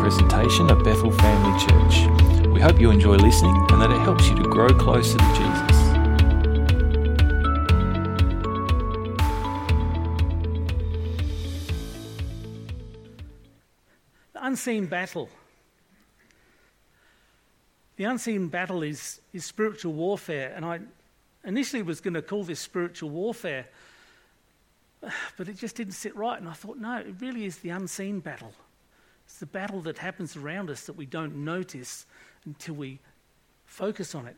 presentation of Bethel Family Church. We hope you enjoy listening and that it helps you to grow closer to Jesus. The unseen battle. The unseen battle is spiritual warfare, and I initially was going to call this spiritual warfare, but it just didn't sit right, and I thought, no, it really is the unseen battle. It's the battle that happens around us that we don't notice until we focus on it.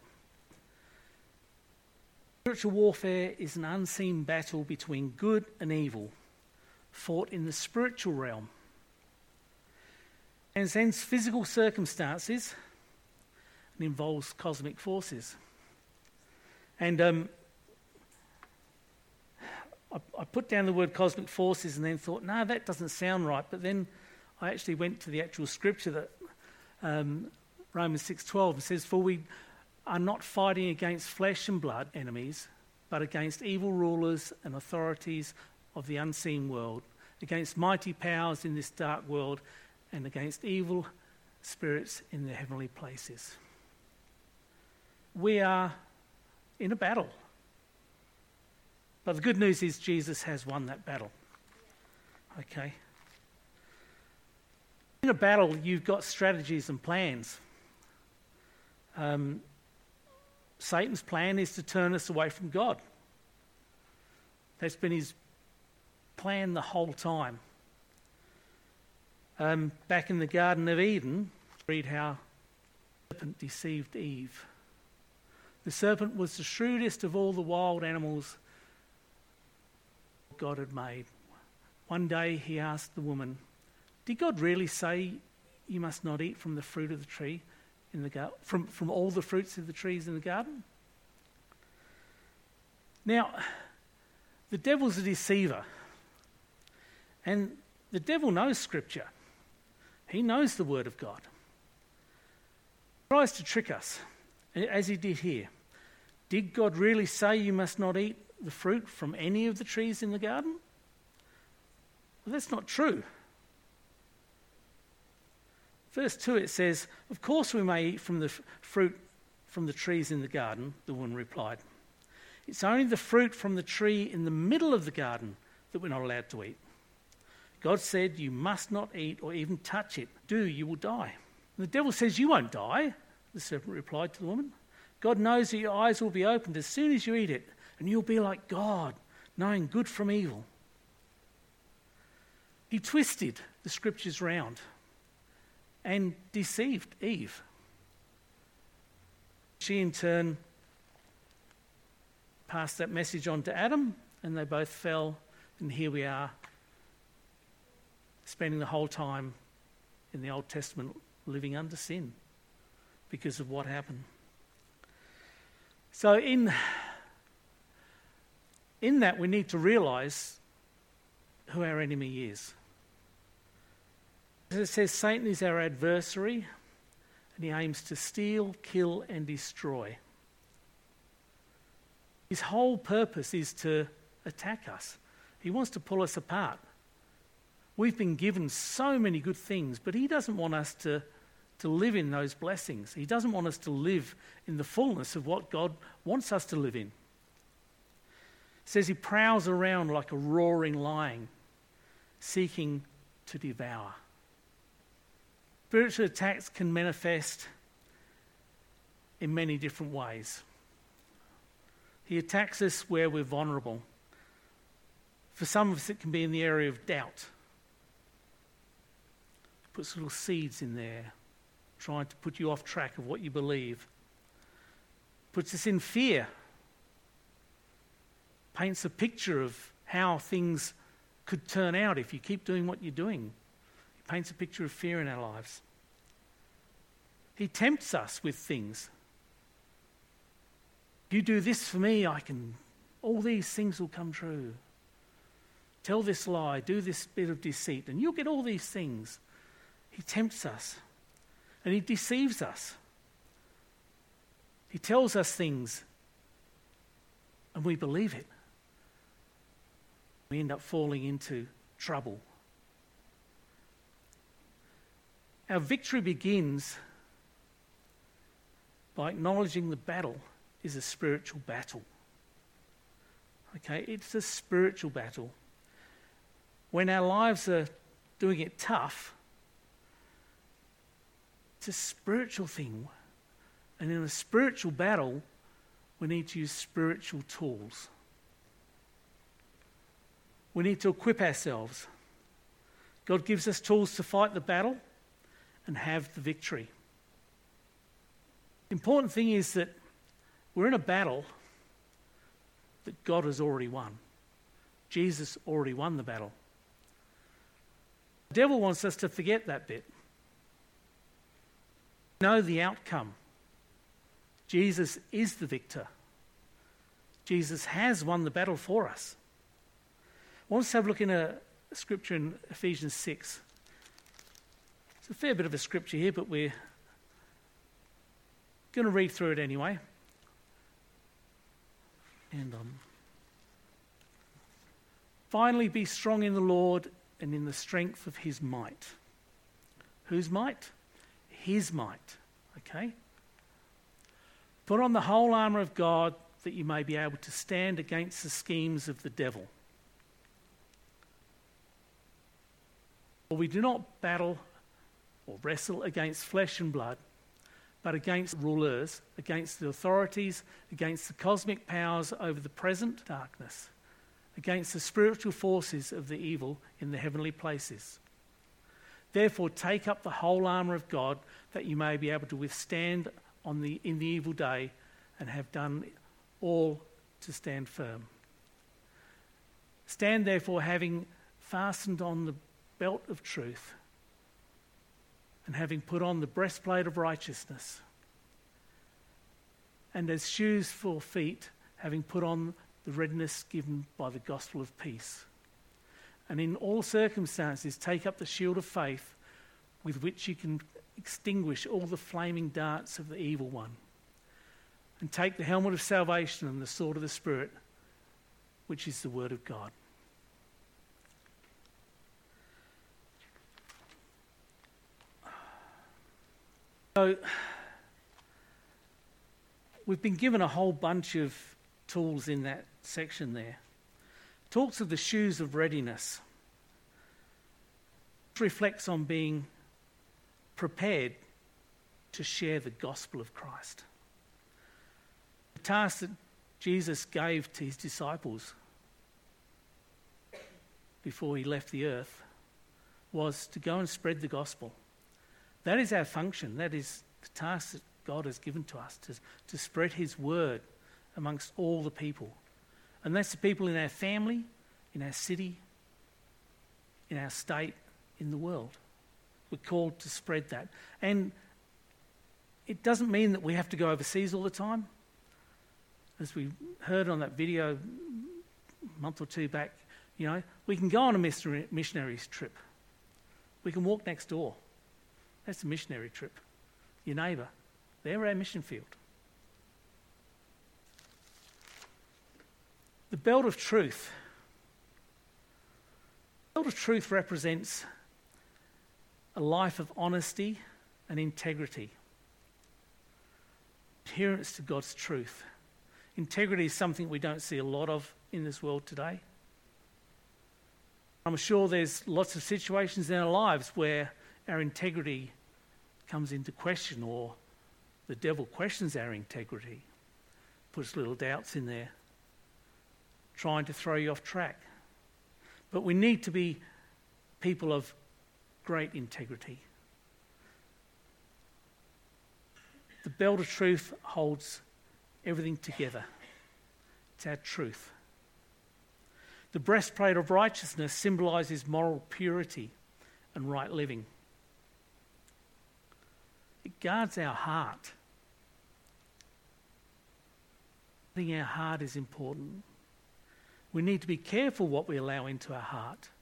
Spiritual warfare is an unseen battle between good and evil, fought in the spiritual realm. Transcends physical circumstances and involves cosmic forces. And I put down the word cosmic forces and then thought, no, that doesn't sound right. But then I actually went to the actual scripture that Romans 6:12 and says, "For we are not fighting against flesh and blood enemies, but against evil rulers and authorities of the unseen world, against mighty powers in this dark world, and against evil spirits in the heavenly places." We are in a battle. But the good news is Jesus has won that battle. Okay. In a battle, you've got strategies and plans. Satan's plan is to turn us away from God. That's been his plan the whole time. Back in the Garden of Eden, read how the serpent deceived Eve. The serpent was the shrewdest of all the wild animals God had made. One day he asked the woman, "Did God really say you must not eat from the fruit of the tree in the garden, from all the fruits of the trees in the garden?" Now, the devil's a deceiver, and the devil knows Scripture. He knows the Word of God. He tries to trick us, as he did here. Did God really say you must not eat the fruit from any of the trees in the garden? Well, that's not true. Verse 2, it says, "Of course we may eat from the fruit from the trees in the garden," the woman replied. "It's only the fruit from the tree in the middle of the garden that we're not allowed to eat. God said you must not eat or even touch it. Do, you will die." And the devil says, "You won't die," the serpent replied to the woman. "God knows that your eyes will be opened as soon as you eat it, and you'll be like God, knowing good from evil." He twisted the scriptures round and deceived Eve. She in turn passed that message on to Adam, and they both fell, and here we are, spending the whole time in the Old Testament living under sin because of what happened. So in that, we need to realise who our enemy is. As it says, Satan is our adversary, and he aims to steal, kill, and destroy. His whole purpose is to attack us. He wants to pull us apart. We've been given so many good things, but he doesn't want us to live in those blessings. He doesn't want us to live in the fullness of what God wants us to live in. It says he prowls around like a roaring lion, seeking to devour. Spiritual attacks can manifest in many different ways. He attacks us where we're vulnerable. For some of us, it can be in the area of doubt. Puts little seeds in there, trying to put you off track of what you believe. Puts us in fear. Paints a picture of how things could turn out if you keep doing what you're doing. He paints a picture of fear in our lives. He tempts us with things. You do this for me, all these things will come true. Tell this lie, do this bit of deceit, and you'll get all these things. He tempts us, and he deceives us. He tells us things, and we believe it. We end up falling into trouble. Our victory begins by acknowledging the battle is a spiritual battle. Okay, it's a spiritual battle. When our lives are doing it tough, it's a spiritual thing. And in a spiritual battle, we need to use spiritual tools. We need to equip ourselves. God gives us tools to fight the battle and have the victory. The important thing is that we're in a battle that God has already won. Jesus already won the battle. The devil wants us to forget that bit. Know the outcome. Jesus is the victor. Jesus has won the battle for us. I want us to have a look in a scripture in Ephesians 6. It's a fair bit of a scripture here, but we're going to read through it anyway. And finally, be strong in the Lord and in the strength of his might. Whose might? His might. Okay? Put on the whole armour of God that you may be able to stand against the schemes of the devil. For we do not battle or wrestle against flesh and blood, but against rulers, against the authorities, against the cosmic powers over the present darkness, against the spiritual forces of the evil in the heavenly places. Therefore, take up the whole armour of God, that you may be able to withstand in the evil day, and have done all to stand firm. Stand therefore, having fastened on the belt of truth, and having put on the breastplate of righteousness, and as shoes for feet, having put on the readiness given by the gospel of peace. And in all circumstances, take up the shield of faith, with which you can extinguish all the flaming darts of the evil one. And take the helmet of salvation and the sword of the Spirit, which is the word of God. So, we've been given a whole bunch of tools in that section there. Talks of the shoes of readiness. It reflects on being prepared to share the gospel of Christ. The task that Jesus gave to his disciples before he left the earth was to go and spread the gospel. That is our function. That is the task that God has given to us, to spread his word amongst all the people. And that's the people in our family, in our city, in our state, in the world. We're called to spread that. And it doesn't mean that we have to go overseas all the time. As we heard on that video a month or two back, we can go on a missionaries trip. We can walk next door. That's a missionary trip. Your neighbour, they're our mission field. The belt of truth. The belt of truth represents a life of honesty and integrity. Adherence to God's truth. Integrity is something we don't see a lot of in this world today. I'm sure there's lots of situations in our lives where our integrity comes into question, or the devil questions our integrity, puts little doubts in there, trying to throw you off track. But we need to be people of great integrity. The belt of truth holds everything together. It's our truth. The breastplate of righteousness symbolises moral purity and right living. It guards our heart. I think our heart is important. We need to be careful what we allow into our heart.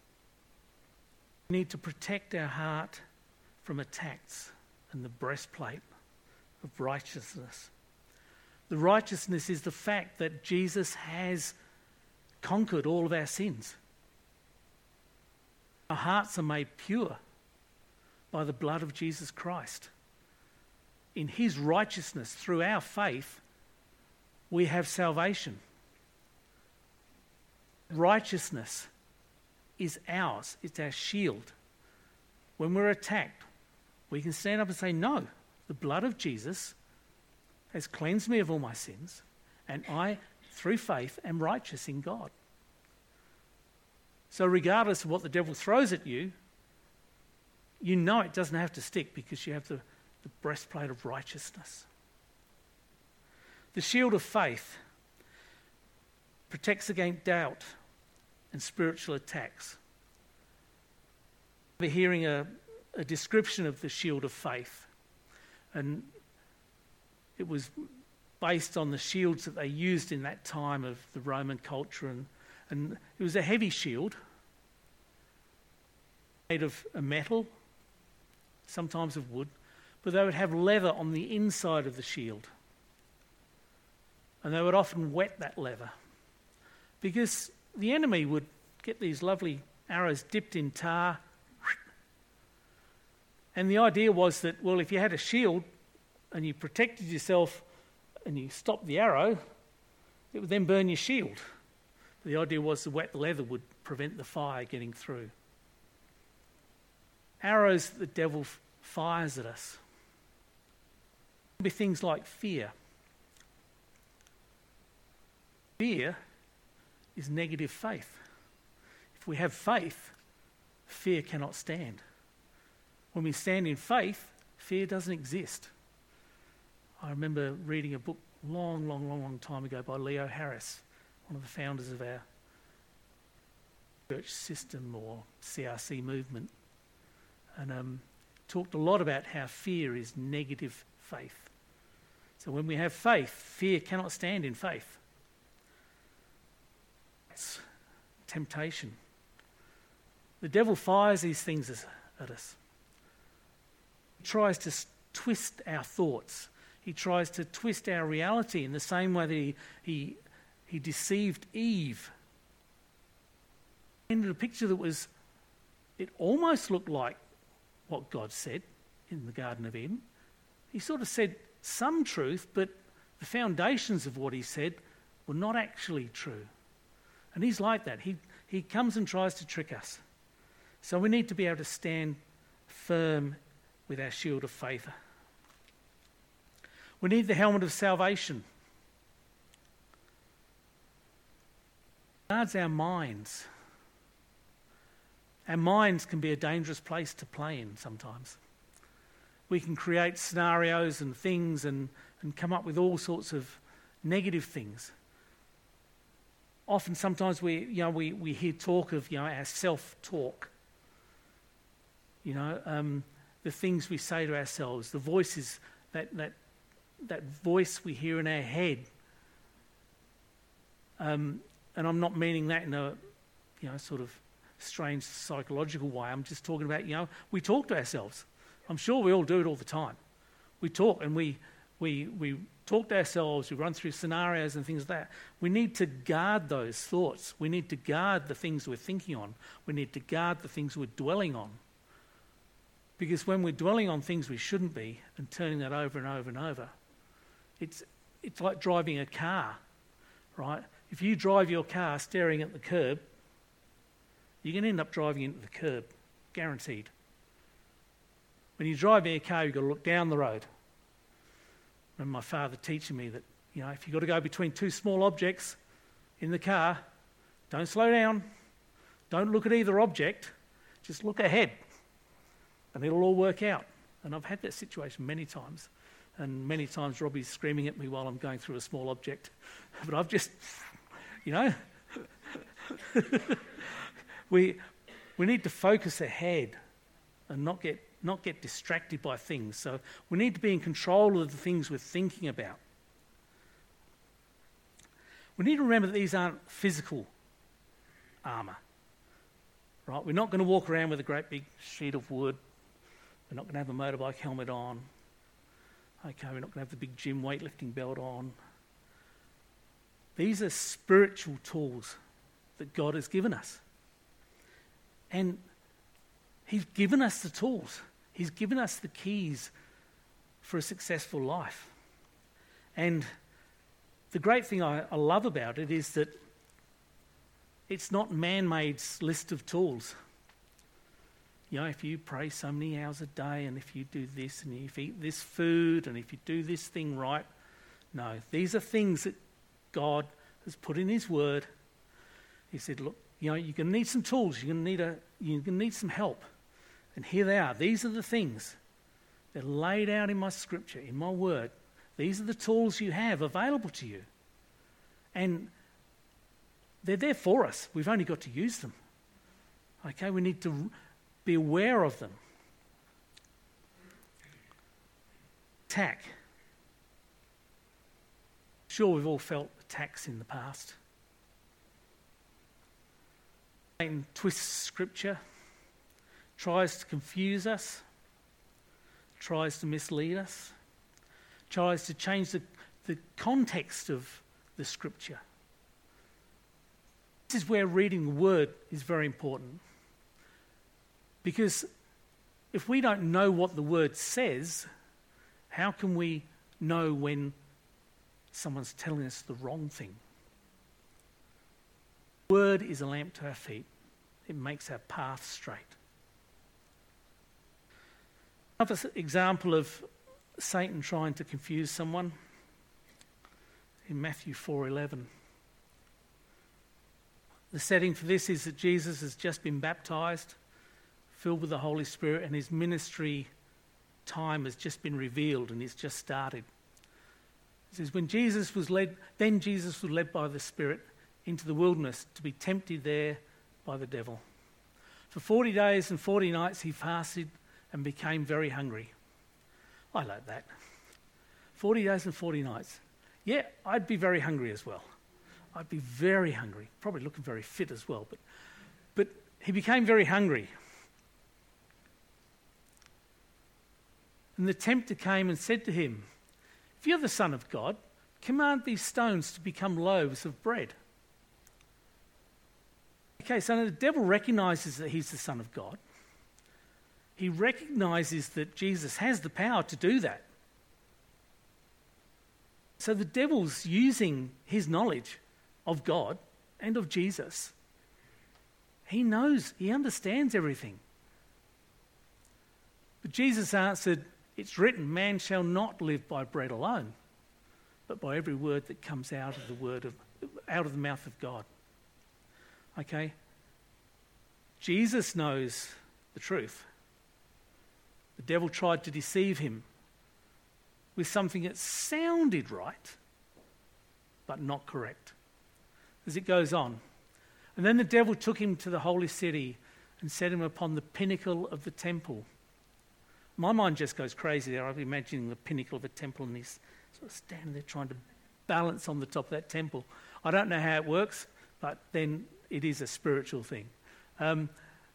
We need to protect our heart from attacks, and the breastplate of righteousness. The righteousness is the fact that Jesus has conquered all of our sins. Our hearts are made pure by the blood of Jesus Christ. In his righteousness, through our faith, we have salvation. Righteousness is ours. It's our shield. When we're attacked, we can stand up and say, no, the blood of Jesus has cleansed me of all my sins, and I, through faith, am righteous in God. So regardless of what the devil throws at you, you know it doesn't have to stick because you have the breastplate of righteousness. The shield of faith protects against doubt and spiritual attacks. We're hearing a description of the shield of faith, and it was based on the shields that they used in that time of the Roman culture, and it was a heavy shield made of a metal, sometimes of wood, but they would have leather on the inside of the shield, and they would often wet that leather because the enemy would get these lovely arrows dipped in tar. And the idea was that, well, if you had a shield and you protected yourself and you stopped the arrow, it would then burn your shield. The idea was the wet leather would prevent the fire getting through. Arrows that the devil fires at us can be things like fear. Fear is negative faith. If we have faith, fear cannot stand. When we stand in faith, fear doesn't exist. I remember reading a book long time ago by Leo Harris, one of the founders of our church system or CRC movement, and talked a lot about how fear is negative faith. So when we have faith, fear cannot stand in faith. It's temptation. The devil fires these things at us. He tries to twist our thoughts. He tries to twist our reality in the same way that he deceived Eve. He painted a picture that it almost looked like what God said in the Garden of Eden. He sort of said some truth, but the foundations of what he said were not actually true. And he's like that. He comes and tries to trick us. So we need to be able to stand firm with our shield of faith. We need the helmet of salvation. It guards our minds. Our minds can be a dangerous place to play in sometimes. We can create scenarios and things and come up with all sorts of negative things. Often, sometimes we hear talk of our self-talk. The things we say to ourselves, the voices that voice we hear in our head. And I'm not meaning that in a sort of strange psychological way. I'm just talking about we talk to ourselves. I'm sure we all do it all the time. We talk and we talk to ourselves. We run through scenarios and things like that. We need to guard those thoughts. We need to guard the things we're thinking on. We need to guard the things we're dwelling on. Because when we're dwelling on things we shouldn't be and turning that over and over and over, it's like driving a car, right? If you drive your car staring at the curb, you're going to end up driving into the curb, guaranteed. When you're driving a car, you've got to look down the road. I remember my father teaching me that, if you've got to go between two small objects in the car, don't slow down, don't look at either object, just look ahead, and it'll all work out. And I've had that situation many times, and many times Robbie's screaming at me while I'm going through a small object. But I've just, we need to focus ahead and not get distracted by things. So we need to be in control of the things we're thinking about. We need to remember that these aren't physical armour. Right? We're not going to walk around with a great big sheet of wood. We're not going to have a motorbike helmet on. Okay, we're not going to have the big gym weightlifting belt on. These are spiritual tools that God has given us. And He's given us the tools. He's given us the keys for a successful life. And the great thing I love about it is that it's not man-made list of tools. You know, if you pray so many hours a day, and if you do this, and if you eat this food, and if you do this thing right. No, these are things that God has put in his word. He said, look, you know, you're going to need some tools. You're going to need some help. And here they are. These are the things. They're laid out in my scripture, in my word. These are the tools you have available to you. And they're there for us. We've only got to use them. Okay, we need to be aware of them. Attack. Sure, we've all felt attacks in the past. Satan twists scripture, tries to confuse us, tries to mislead us, tries to change the context of the scripture. This is where reading the word is very important. Because if we don't know what the word says, how can we know when someone's telling us the wrong thing? The word is a lamp to our feet. It makes our path straight. Another example of Satan trying to confuse someone in Matthew 4:11. The setting for this is that Jesus has just been baptized, filled with the Holy Spirit, and his ministry time has just been revealed and it's just started. It says, Jesus was led by the Spirit into the wilderness to be tempted there by the devil. For 40 days and 40 nights he fasted and became very hungry. I like that. 40 days and 40 nights. Yeah, I'd be very hungry as well. I'd be very hungry. Probably looking very fit as well. But he became very hungry. And the tempter came and said to him, if you're the Son of God, command these stones to become loaves of bread. Okay, so the devil recognizes that he's the Son of God. He recognizes that Jesus has the power to do that. So the devil's using his knowledge of God and of Jesus. He knows, he understands everything. But Jesus answered, it's written, man shall not live by bread alone, but by every word that comes out of the mouth of God. Okay? Jesus knows the truth. The devil tried to deceive him with something that sounded right, but not correct. As it goes on. And then the devil took him to the holy city and set him upon the pinnacle of the temple. My mind just goes crazy there. I'm imagining the pinnacle of a temple and he's sort of standing there trying to balance on the top of that temple. I don't know how it works, but then it is a spiritual thing. And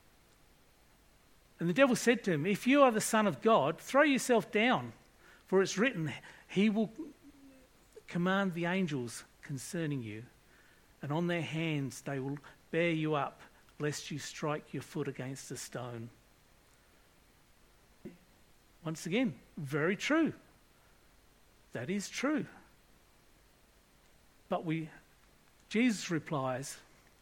the devil said to him, if you are the Son of God, throw yourself down, for it's written, he will command the angels concerning you, and on their hands they will bear you up, lest you strike your foot against a stone. Once again, very true. That is true. But Jesus replies,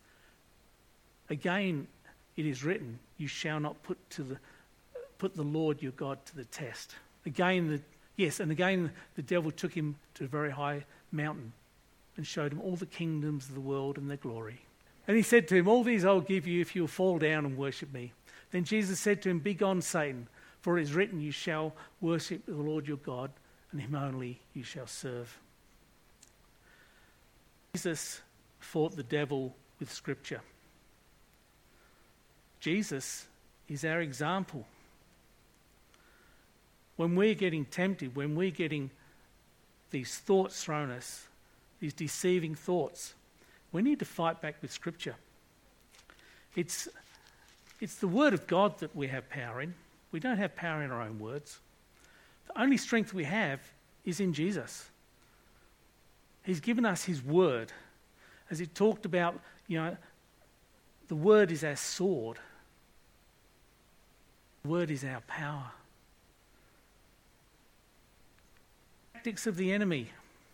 again, it is written, you shall not put the Lord your God to the test. Again, the devil took him to a very high mountain and showed him all the kingdoms of the world and their glory. And he said to him, all these I'll give you if you'll fall down and worship me. Then Jesus said to him, begone, Satan, for it is written, you shall worship the Lord your God, and him only you shall serve. Jesus fought the devil with Scripture. Jesus is our example. When we're getting tempted, when we're getting these thoughts thrown at us, these deceiving thoughts, we need to fight back with Scripture. It's the Word of God that we have power in. We don't have power in our own words. The only strength we have is in Jesus. He's given us his Word. As it talked about, the Word is our sword. The Word is our power. Tactics of the enemy.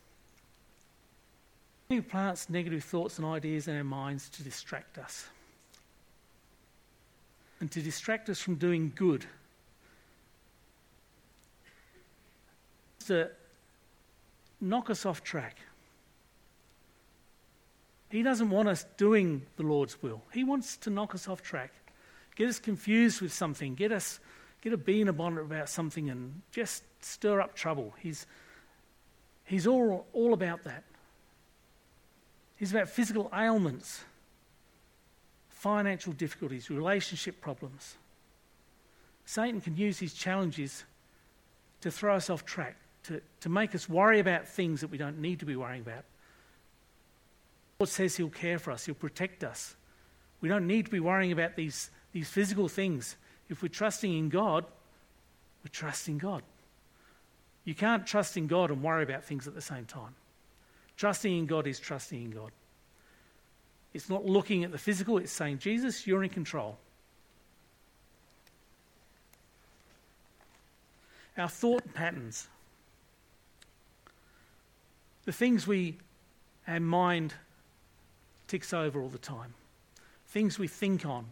He plants negative thoughts and ideas in our minds to distract us. And to distract us from doing good. To knock us off track. He doesn't want us doing the Lord's will. He wants to knock us off track, get us confused with something, get a bee in a bonnet about something and just stir up trouble. He's all about that. He's about physical ailments, financial difficulties, relationship problems. Satan can use his challenges to throw us off track, to make us worry about things that we don't need to be worrying about. God says he'll care for us, he'll protect us. We don't need to be worrying about these physical things. If we're trusting in God, we're trusting God. You can't trust in God and worry about things at the same time. Trusting in God is trusting in God. It's not looking at the physical, it's saying, Jesus, you're in control. Our thought patterns. The things our mind ticks over all the time. Things we think on.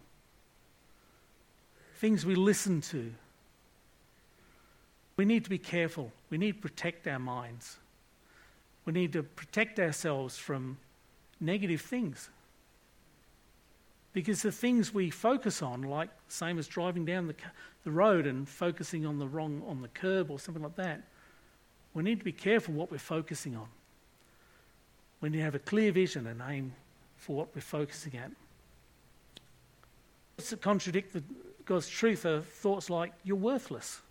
Things we listen to. We need to be careful. We need to protect our minds. We need to protect ourselves from negative things. Because the things we focus on, like same as driving down the road and focusing on the curb or something like that, we need to be careful what we're focusing on. We need to have a clear vision and aim for what we're focusing at. Thoughts that contradict God's truth are thoughts like, you're worthless.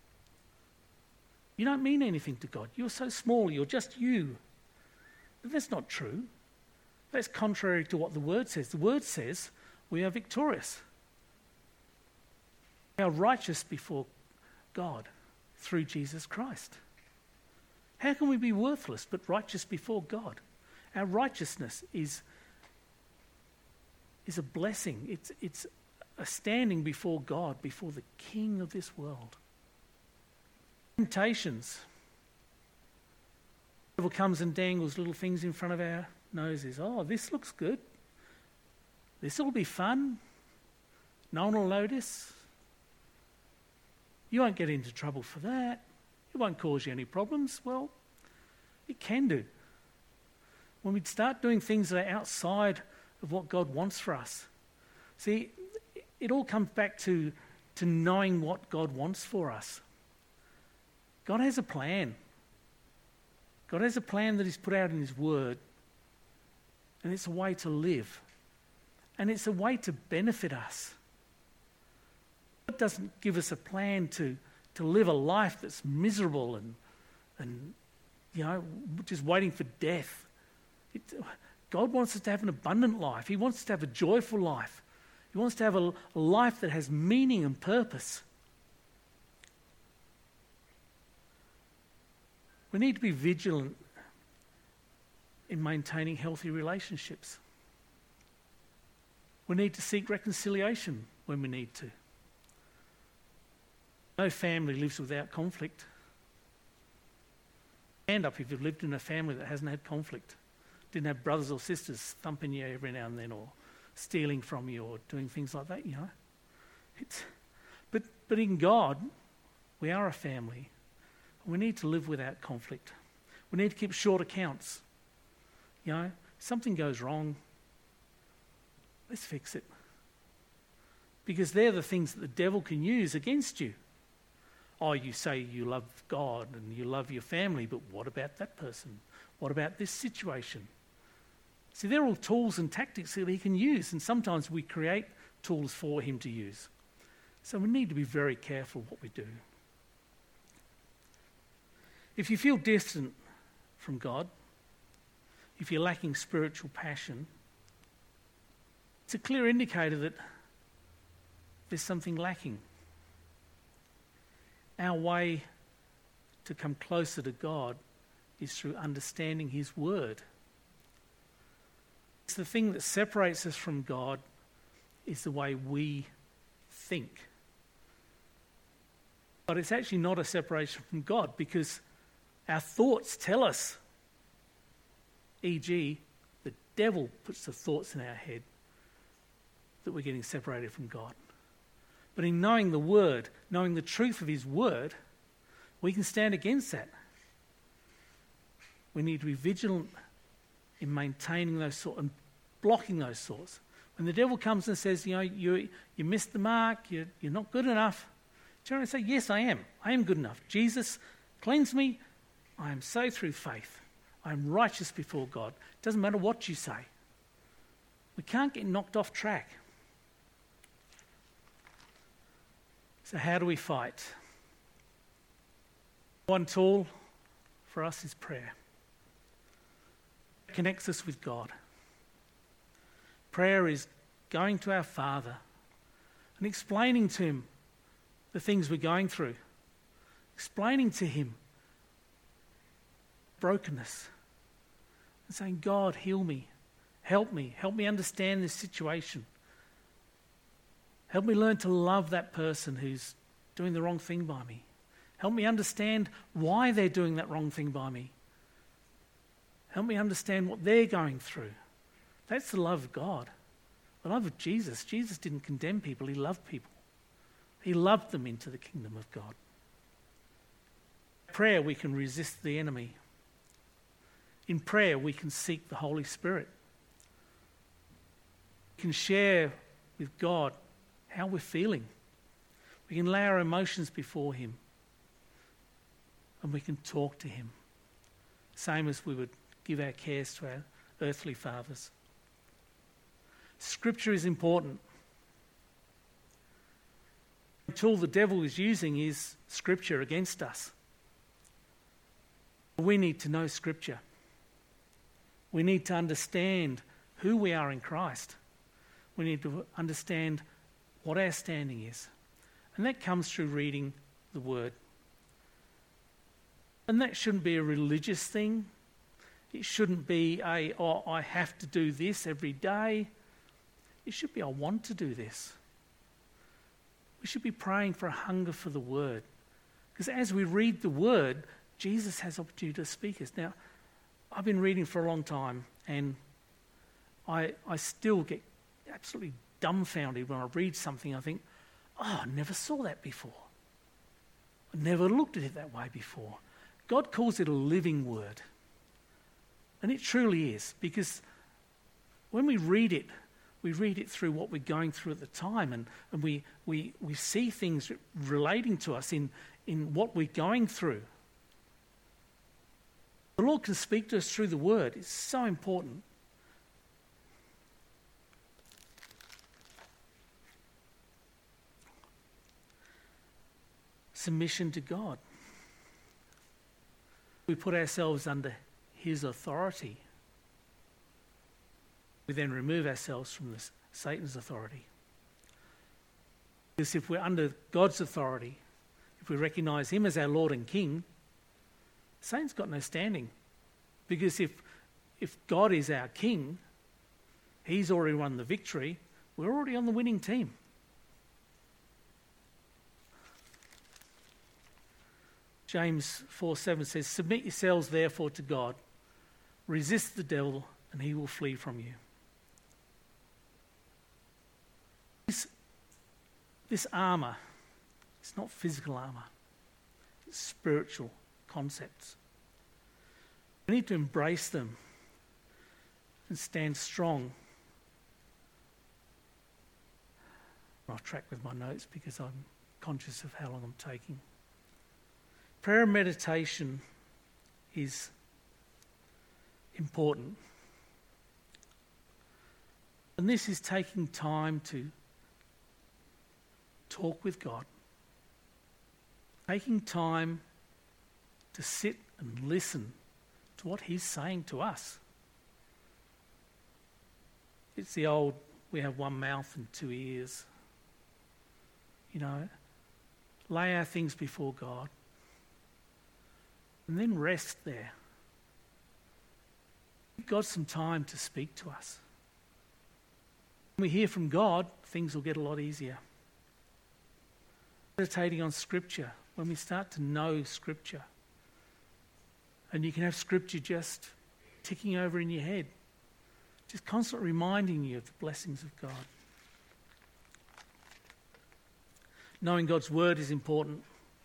You don't mean anything to God. You're so small, you're just you. But that's not true. That's contrary to what the Word says. The Word says we are victorious. We are righteous before God through Jesus Christ. How can we be worthless but righteous before God? Our righteousness is a blessing. It's a standing before God, before the King of this world. Temptations. The devil comes and dangles little things in front of our noses. Oh, this looks good. This will be fun. No one will notice. You won't get into trouble for that. It won't cause you any problems. Well, it can do. When we start doing things that are outside of what God wants for us. See, it all comes back to knowing what God wants for us. God has a plan. God has a plan that He's put out in His Word. And it's a way to live. And it's a way to benefit us. God doesn't give us a plan to live a life that's miserable and just waiting for death. God wants us to have an abundant life. He wants us to have a joyful life. He wants to have a life that has meaning and purpose. We need to be vigilant in maintaining healthy relationships. We need to seek reconciliation when we need to. No family lives without conflict. Hand up if you've lived in a family that hasn't had conflict. Didn't have brothers or sisters thumping you every now and then or stealing from you or doing things like that, But in God, we are a family. We need to live without conflict. We need to keep short accounts. Something goes wrong, let's fix it. Because they're the things that the devil can use against you. Oh, you say you love God and you love your family, but what about that person? What about this situation? See, they're all tools and tactics that he can use, and sometimes we create tools for him to use. So we need to be very careful what we do. If you feel distant from God, if you're lacking spiritual passion, it's a clear indicator that there's something lacking. Our way to come closer to God is through understanding His Word. It's the thing that separates us from God is the way we think. But it's actually not a separation from God because Our thoughts tell us, e.g., the devil puts the thoughts in our head that we're getting separated from God. But in knowing the Word, knowing the truth of His Word, we can stand against that. We need to be vigilant in maintaining those thoughts and blocking those thoughts. When the devil comes and says, you missed the mark, you're not good enough, turn and say, yes, I am. I am good enough. Jesus cleansed me. I am saved through faith. I am righteous before God. It doesn't matter what you say. We can't get knocked off track. So how do we fight? One tool for us is prayer. It connects us with God. Prayer is going to our Father and explaining to Him the things we're going through. Explaining to Him brokenness. And saying, God, heal me. Help me understand this situation. Help me learn to love that person who's doing the wrong thing by me. Help me understand why they're doing that wrong thing by me. Help me understand what they're going through. That's the love of God. The love of Jesus. Jesus didn't condemn people, He loved people. He loved them into the kingdom of God. In prayer, we can resist the enemy. In prayer, we can seek the Holy Spirit. We can share with God how we're feeling. We can lay our emotions before Him. And we can talk to Him. Same as we would give our cares to our earthly fathers. Scripture is important. The tool the devil is using is Scripture against us. We need to know Scripture. We need to understand who we are in Christ. We need to understand what our standing is. And that comes through reading the Word. And that shouldn't be a religious thing. It shouldn't be I have to do this every day. It should be, I want to do this. We should be praying for a hunger for the Word. Because as we read the Word, Jesus has opportunity to speak us. Now, I've been reading for a long time, and I still get absolutely dumbfounded when I read something. I think, I never saw that before. I never looked at it that way before. God calls it a living Word. And it truly is, because when we read it through what we're going through at the time, and we see things relating to us in what we're going through. The Lord can speak to us through the Word. It's so important. Submission to God. We put ourselves under His authority. We then remove ourselves from Satan's authority. Because if we're under God's authority, if we recognise Him as our Lord and King, Satan's got no standing. Because if God is our King, He's already won the victory, we're already on the winning team. James 4:7 says, "Submit yourselves therefore to God. Resist the devil and he will flee from you." This armour, it's not physical armour. It's spiritual concepts. We need to embrace them and stand strong. I'm off track with my notes because I'm conscious of how long I'm taking. Prayer and meditation is important. And this is taking time to talk with God. Taking time to sit and listen to what He's saying to us. It's the old, we have one mouth and two ears. Lay our things before God. And then rest there. Give God some time to speak to us. When we hear from God, things will get a lot easier. Meditating on Scripture, when we start to know Scripture, And you can have Scripture just ticking over in your head, just constantly reminding you of the blessings of God. Knowing God's Word is important.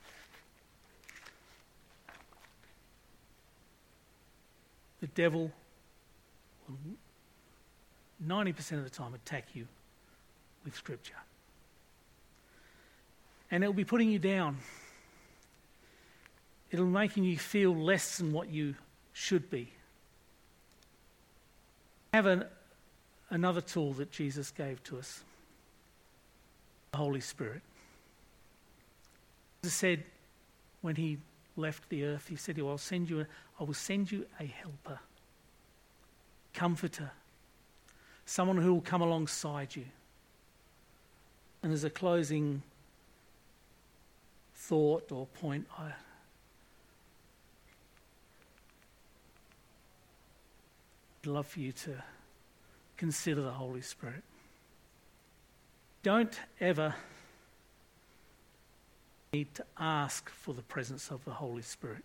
The devil will 90% of the time attack you with Scripture. And it'll be putting you down. It'll making you feel less than what you should be. I have another tool that Jesus gave to us. The Holy Spirit. Jesus said when he left the earth, he said, I will send you a helper, comforter, someone who will come alongside you. And as a closing thought or point, I'd love for you to consider the Holy Spirit. Don't ever need to ask for the presence of the Holy Spirit.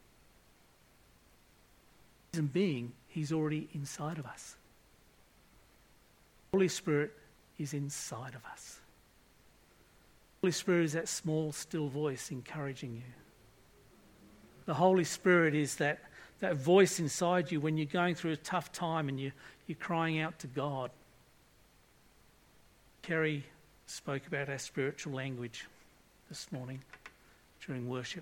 Reason being, he's already inside of us. The Holy Spirit is inside of us. The Holy Spirit is that small, still voice encouraging you. The Holy Spirit is that voice inside you when you're going through a tough time and you're crying out to God. Kerry spoke about our spiritual language this morning during worship.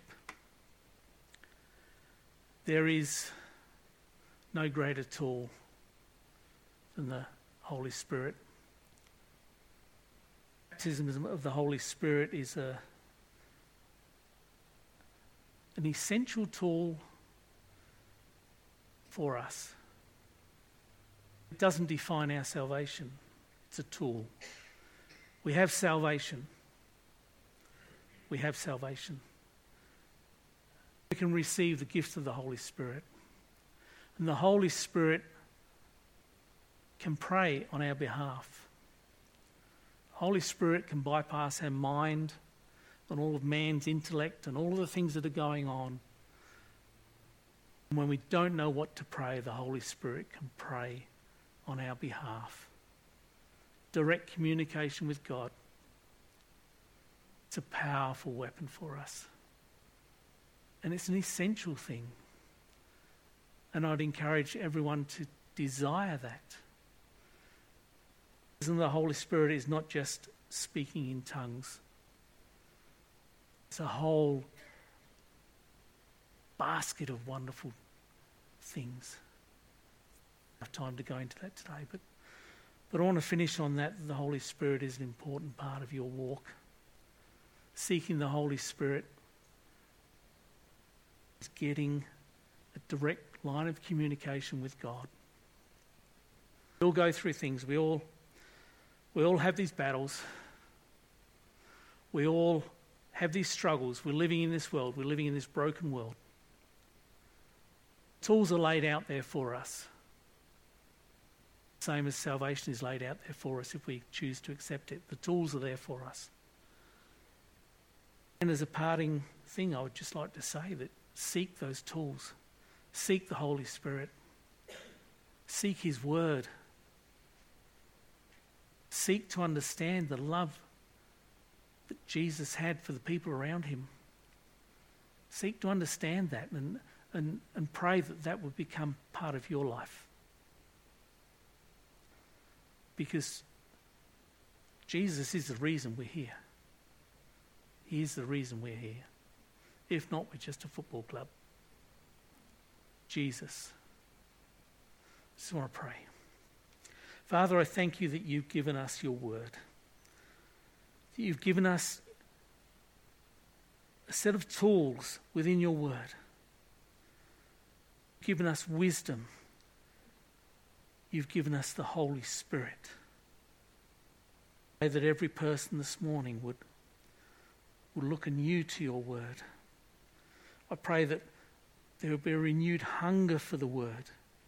There is no greater tool than the Holy Spirit. Baptism of the Holy Spirit is an essential tool for us. It doesn't define our salvation. It's a tool. We have salvation. We have salvation. We can receive the gift of the Holy Spirit. And the Holy Spirit can pray on our behalf. The Holy Spirit can bypass our mind and all of man's intellect and all of the things that are going on. And when we don't know what to pray, the Holy Spirit can pray on our behalf. Direct communication with God. It's a powerful weapon for us. And it's an essential thing. And I'd encourage everyone to desire that. And the Holy Spirit is not just speaking in tongues. It's a whole basket of wonderful things. I don't have time to go into that today, but I want to finish on that. The Holy Spirit is an important part of your walk. Seeking the Holy Spirit is getting a direct line of communication with God. We all go through things. We all have these battles. We all have these struggles. We're living in this world. We're living in this broken world. Tools are laid out there for us. Same as salvation is laid out there for us if we choose to accept it. The tools are there for us. And as a parting thing, I would just like to say that seek those tools. Seek the Holy Spirit. Seek His Word. Seek to understand the love that Jesus had for the people around Him. Seek to understand that and pray that would become part of your life. Because Jesus is the reason we're here. He is the reason we're here. If not, we're just a football club. Jesus. I just want to pray. Father, I thank you that you've given us your word. That you've given us a set of tools within your word. You've given us wisdom. You've given us the Holy Spirit. I pray that every person this morning would look anew to your word. I pray that there will be a renewed hunger for the word.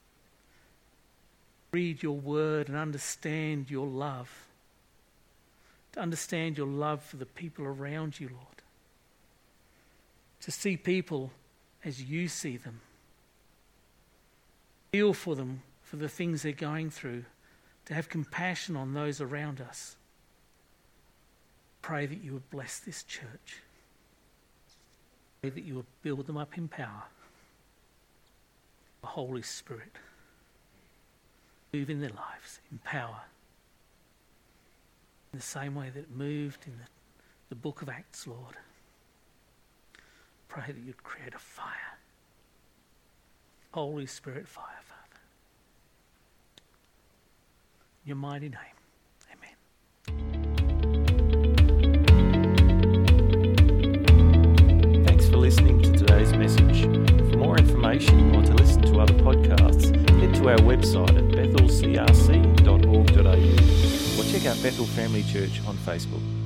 Read your word and understand your love. To understand your love for the people around you, Lord. To see people as you see them. Feel for them, for the things they're going through, to have compassion on those around us. Pray that you would bless this church. Pray that you would build them up in power. The Holy Spirit, move in their lives in power. In the same way that it moved in the book of Acts, Lord. Pray that you'd create a fire. Holy Spirit fire, Father. In your mighty name. Thanks for listening to today's message. For more information or to listen to other podcasts, head to our website at bethelcrc.org.au or check out Bethel Family Church on Facebook.